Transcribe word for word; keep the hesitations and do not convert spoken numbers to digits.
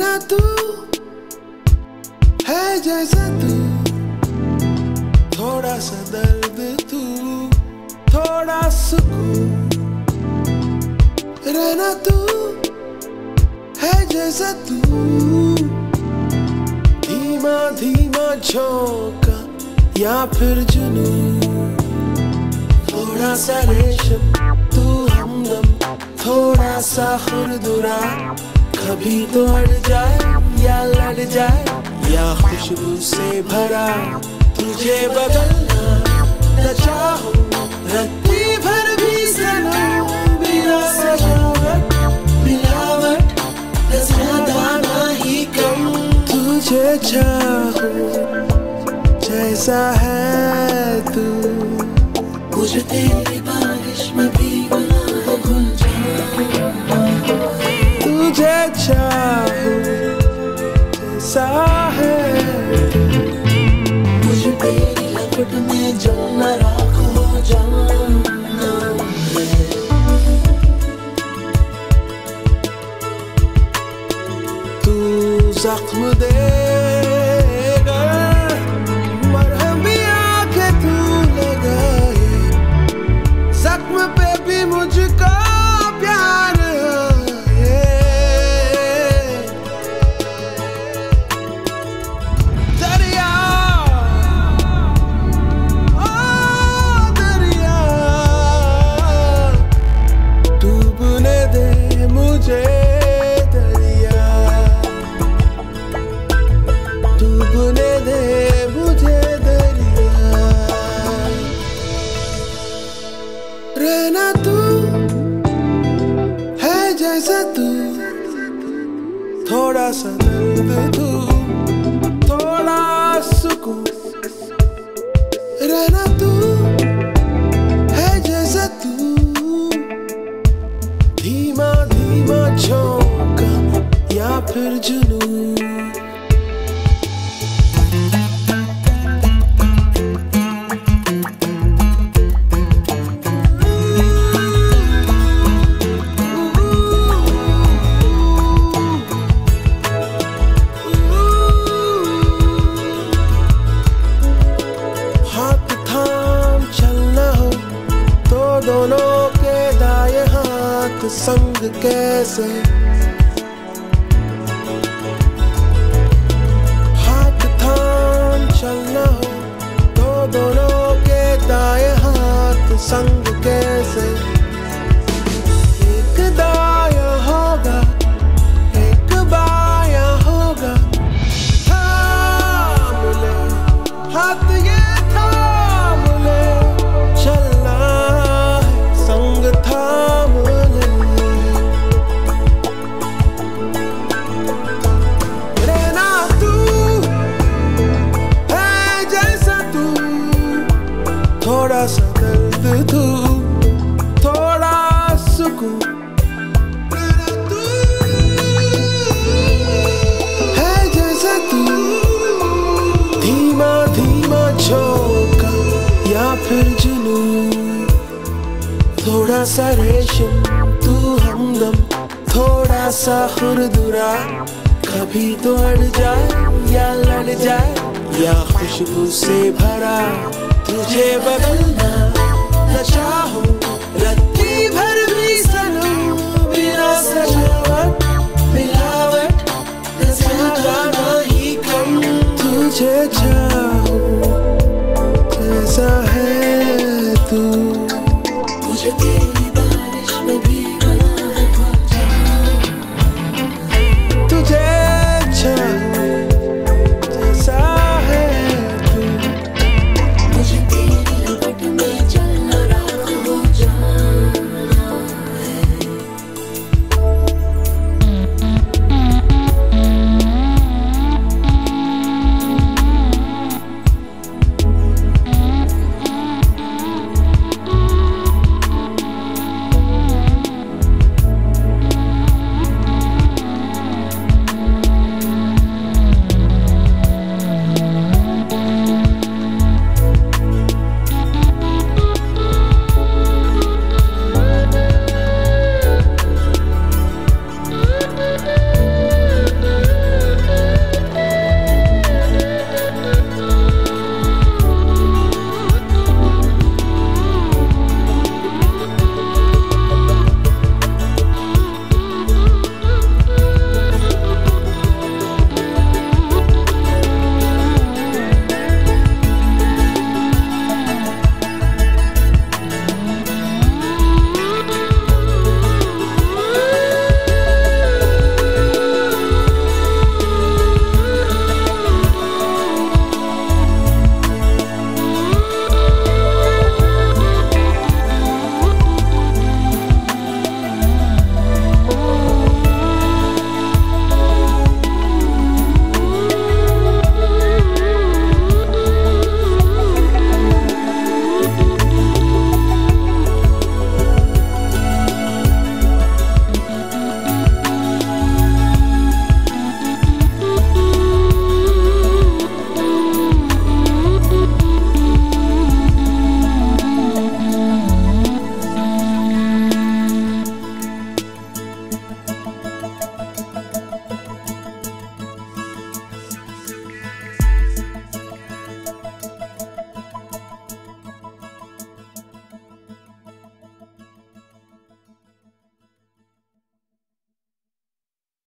रहना तू है जैसा तू, थोड़ा सा दर्द तू, थोड़ा सुकून। रहना तू है जैसा तू, धीमा धीमा झोंका या फिर जुनून। थोड़ा सा रेशम तू हमदम, थोड़ा सा खुरदुरा, कभी तो अड़ जाए या लड़ जाए या खुशबू से भरा। तुझे बदलना न चाहूं रत्ती भर भी सनम, बिना सजावट मिलावट न ज्यादा ना ही कम। तुझे चाहूं जैसा है तू, मुझे तेरी बारिश में भीगना है घुल जाऊं। तुझे चाहूं जैसा है तू, मुझे तेरी लपट में जलना राख हो जाना है। तू जख्म दे पे भी मुझको प्यार है। दरिया ओ दरिया, डूबने दे मुझे दरिया, डूबने दे मुझे दरिया। रहना तू है जैसा तू, थोड़ा सा दर्द तू, थोड़ा सुकून। रहना तू है जैसा तू, धीमा धीमा झोंका या फिर जुनून। दोनों के दाएं हाथ संग कैसे, हाथ थाम चलना हो तो दोनों के दाएं हाथ संग कैसे। एक दायां होगा एक बायां होगा, थाम ले हाथ ये थाम ले, चलना संग थाम ले। रहना तू है जैसा तू, थोड़ा सा दर्द तू, थोड़ा सुकून। रहना तू है जैसा तू, धीमा धीमा झोंका या फिर जुनून। थोड़ा सा रेशम तू हमदम, थोड़ा सा खुरदुरा, कभी तो अड़ जाए या लड़ जाए या खुशबू से भरा। तुझे बदलना न चाहूं